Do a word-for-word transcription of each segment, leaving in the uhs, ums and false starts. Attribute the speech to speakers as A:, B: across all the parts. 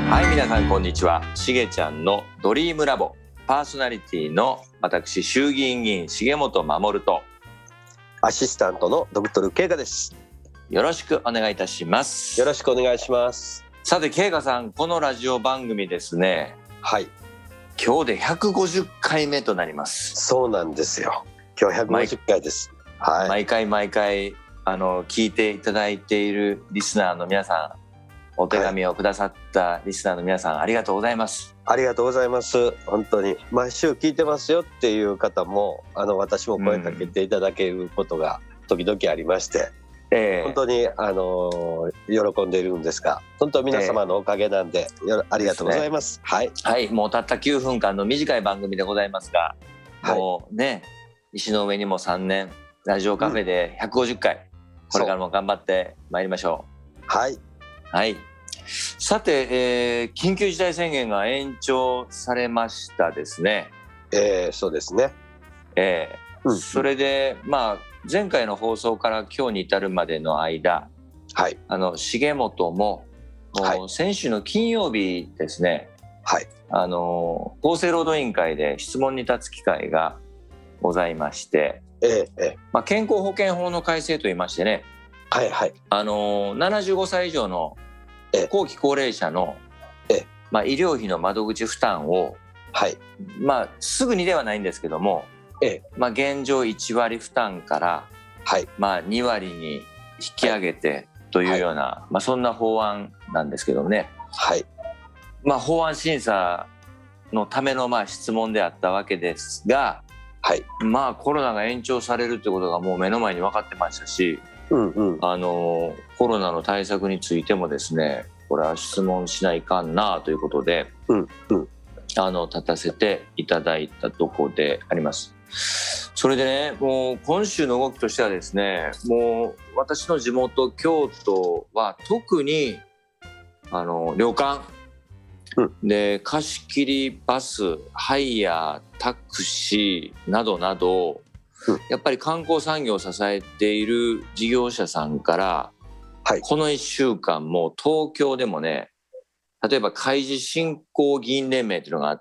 A: はい、皆さんこんにちは。しげちゃんのドリームラボパーソナリティの私衆議院議員重本守と
B: アシスタントのドクトル慶賀です。
A: よろしくお願いいたします。
B: よろしくお願いします。
A: さて慶賀さん、このラジオ番組ですね、
B: はい、
A: 今日でひゃくごじゅっかいめとなります。
B: そうなんですよ。今日ひゃくごじゅっかいです。はい、
A: 毎回毎回あの聞いていただいているリスナーの皆さん、お手紙をくださったリスナーの皆さん、ありがとうございます。
B: ありがとうございます。本当に毎週聞いてますよっていう方も、あの私も声かけていただけることが時々ありまして、えー、本当にあの喜んでいるんですが、本当皆様のおかげなんで、えー、ありがとうございます。はい、
A: はい、もうたったきゅうふんかんの短い番組でございますが、はい、もうね、石の上にもさんねんラジオカフェでひゃくごじゅっかい、うん、これからも頑張ってまいりましょう。
B: はい
A: はい。さて、えー、緊急事態宣言が延長されましたですね。
B: えー、そうですね。
A: えーうん、それで、まあ、前回の放送から今日に至るまでの間、はい、あの重本も、はい、先週の金曜日ですね、はい、あの厚生労働委員会で質問に立つ機会がございまして、えーえーまあ、健康保険法の改正といいましてね、はいはい、あのななじゅうごさい以上の後期高齢者の、まあ、医療費の窓口負担を、はいまあ、すぐにではないんですけども、まあ、現状いちわり負担から、はいまあ、にわりに引き上げてというような、はいまあ、そんな法案なんですけどね、はいまあ、法案審査のためのまあ質問であったわけですが、はいまあ、コロナが延長されるということがもう目の前に分かってましたし、うんうん、あのコロナの対策についてもですね、これは質問しないかんなということで、うんうん、あの立たせていただいたところであります。それでね、もう今週の動きとしてはですね、もう私の地元京都は特にあの旅館、うん、で貸し切りバス、ハイヤー、タクシーなどなど、やっぱり観光産業を支えている事業者さんから、はい、このいっしゅうかんも東京でもね、例えば海事振興議員連盟というのがあって、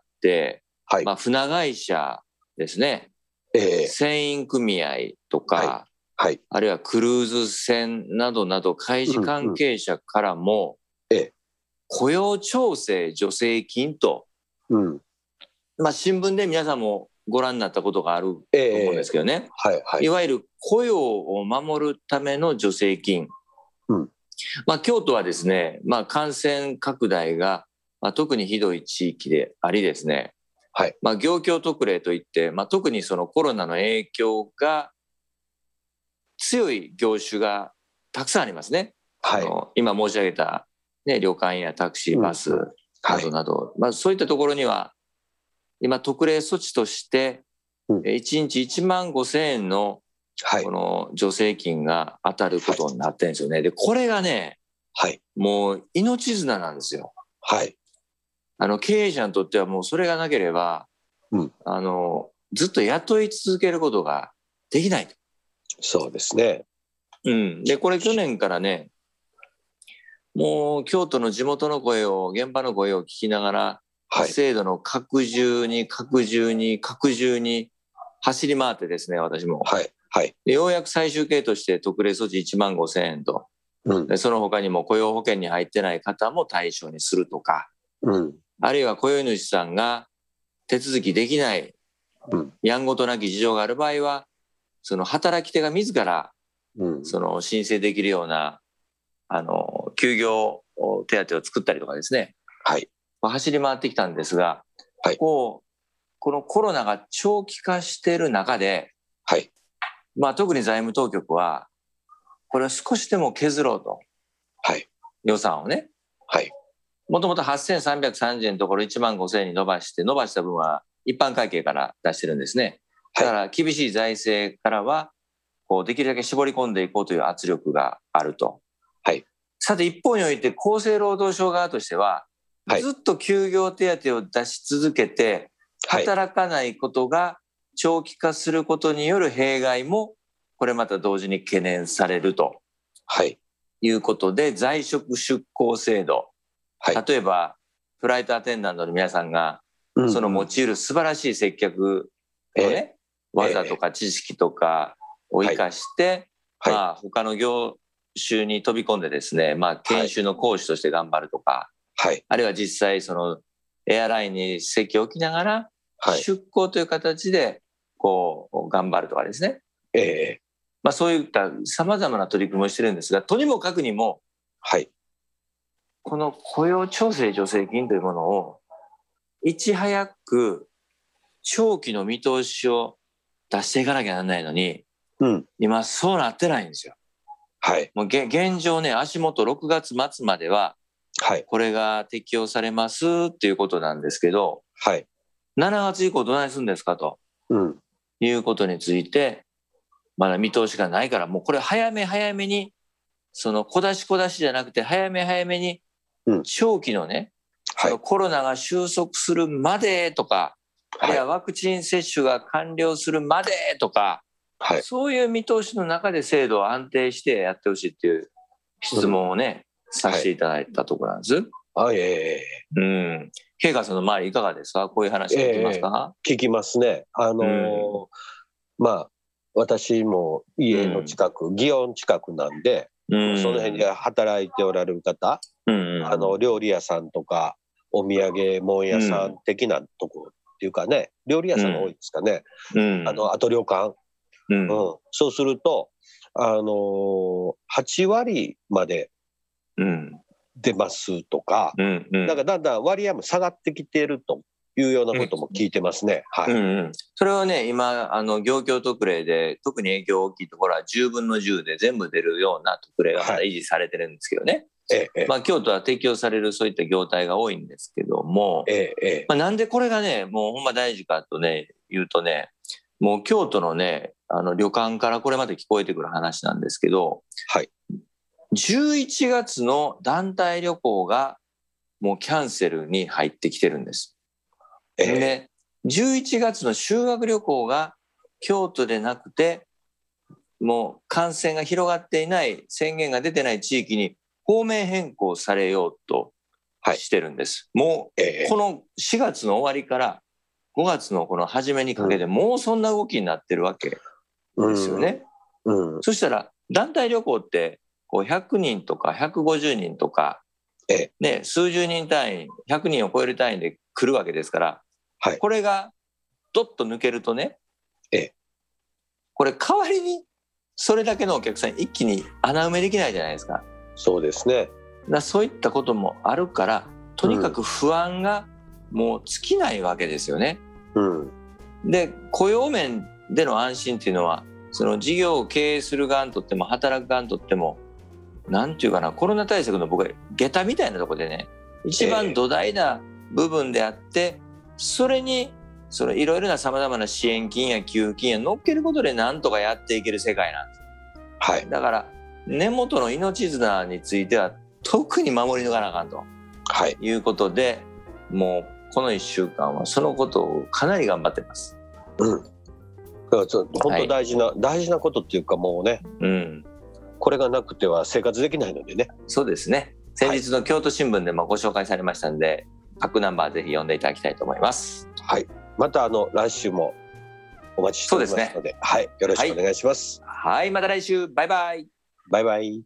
A: はいまあ、船会社ですね、えー、船員組合とか、はいはい、あるいはクルーズ船などなど海事関係者からも、うんうん、雇用調整助成金と、うんまあ、新聞で皆さんもご覧になったことがあると思うんですけどね、えーはいはい、いわゆる雇用を守るための助成金、うんまあ、京都はですね、まあ、感染拡大が、まあ、特にひどい地域でありですね、はいまあ、業況特例といって、まあ、特にそのコロナの影響が強い業種がたくさんありますね、はい、あの今申し上げた、ね、旅館やタクシーバスなどなど、うんはいまあ、そういったところには今特例措置としていちにちいちまんごせんえんのこの助成金が当たることになってるんですよね。でこれがね、はい、もう命綱なんですよ、はい、あの経営者にとってはもうそれがなければ、うん、あのずっと雇い続けることができないと。
B: そうですね、
A: うん、でこれ去年からね、もう京都の地元の声を現場の声を聞きながら、はい、制度の拡充に拡充に拡充に走り回ってですね、私も、はいはい、でようやく最終形として特例措置いちまんごせんえんと、うん、でその他にも雇用保険に入ってない方も対象にするとか、うん、あるいは雇用主さんが手続きできない、うん、やんごとなき事情がある場合はその働き手が自ら、うん、その申請できるようなあの休業手当を作ったりとかですね、はい、走り回ってきたんですが、はい、こうこのコロナが長期化している中で、はいまあ、特に財務当局はこれを少しでも削ろうと、はい、予算をね、はい、もともとはっせんさんびゃくさんじゅうえんのところいちまんごせんえんに伸ばして伸ばした分は一般会計から出してるんですね。だから厳しい財政からはこうできるだけ絞り込んでいこうという圧力があると、はい、さて一方において厚生労働省側としては、はい、ずっと休業手当を出し続けて働かないことが長期化することによる弊害もこれまた同時に懸念されると、はい、いうことで在職出向制度、はい、例えばフライトアテンダントの皆さんが、うん、その用いる素晴らしい接客のね、えー、技とか知識とかを生かして、はい、まあ、他の業種に飛び込んでですね、まあ、研修の講師として頑張るとか、はい、あるいは実際そのエアラインに席を置きながら、はい、出向という形でこう頑張るとかですね、えーまあ、そういったさまざまな取り組みをしてるんですが、とにもかくにも、はい、この雇用調整助成金というものをいち早く長期の見通しを出していかなきゃならないのに、うん、今そうなってないんですよ。はい、もう現状ね、足元ろくがつ末まではこれが適用されますっていうことなんですけど、はい、しちがつ以降どないするんですかと、うん、いうことについてまだ見通しがないから、もうこれ早め早めに、その小出し小出しじゃなくて早め早めに長期のね、うん、そのコロナが収束するまでとか、はい、あるいはワクチン接種が完了するまでとか、はい、そういう見通しの中で制度を安定してやってほしいっていう質問をね、うん、させていただいたところなんです。
B: はい、え
A: ー、うん。慶川さんの周りいかがですか？こういう話聞きますか？
B: えー、聞きますね。あのーうん、まあ私も家の近く、うん、祇園近くなんで、うん、その辺で働いておられる方、うん、あの料理屋さんとかお土産物屋さん的なとこっていうかね、料理屋さんが多いですかね、うん、あのあと旅館、うんうん、そうすると、あのー、はちわりまで出ますとか、うんうん、なんかだんだん割合も下がってきているというようなことも聞いてますね。はい。うんうん、
A: それはね、今あの業況特例で特に影響大きいところはじゅうぶんのじゅうで全部出るような特例がまだ維持されてるんですけどね。はい、ええ、まあ、京都は適用されるそういった業態が多いんですけども、ええ、まあ、なんでこれがね、もうほんま大事かとね言うとね、もう京都のね、あの旅館からこれまで聞こえてくる話なんですけど、はい、じゅういちがつの団体旅行がもうキャンセルに入ってきてるんです。えー、でじゅういちがつの修学旅行が京都でなくて、もう感染が広がっていない宣言が出てない地域に方面変更されようとしてるんです。はい、もうこのしがつの終わりからごがつのこの初めにかけてもうそんな動きになってるわけですよね。うんうん、そしたら団体旅行ってこうひゃくにんとかひゃくごじゅうにんとか、ね、数十人単位ひゃくにんを超える単位で来るわけですから、はい、これがドッと抜けるとね、ええ、これ代わりにそれだけのお客さん一気に穴埋めできないじゃないですか。
B: そうですね。
A: だそういったこともあるから、とにかく不安がもう尽きないわけですよね。うん、で雇用面での安心っていうのは、その事業を経営する側にとっても働く側にとっても、なんていうかな、コロナ対策の僕は下駄みたいなところでね、一番土台な部分であって、えー、それにそのいろいろなさまざまな支援金や給付金や乗っけることでなんとかやっていける世界なんです。はい、だから根元の命綱については特に守り抜かなあかんと、はい、いうことで、もうこのいっしゅうかんはそのことをかなり頑張ってます。
B: うん、本当大事な、はい、大事なことっていうか、もうね、うん、これがなくては生活できないのでね。
A: そうですね。先日の京都新聞でもご紹介されましたので、バックナンバーぜひ読んでいただきたいと思います。
B: はい。またあの来週もお待ちしておりますので、そうですね、はい、よろしくお願いします。
A: はい、はい、また来週。バイバイ。
B: バイバイ。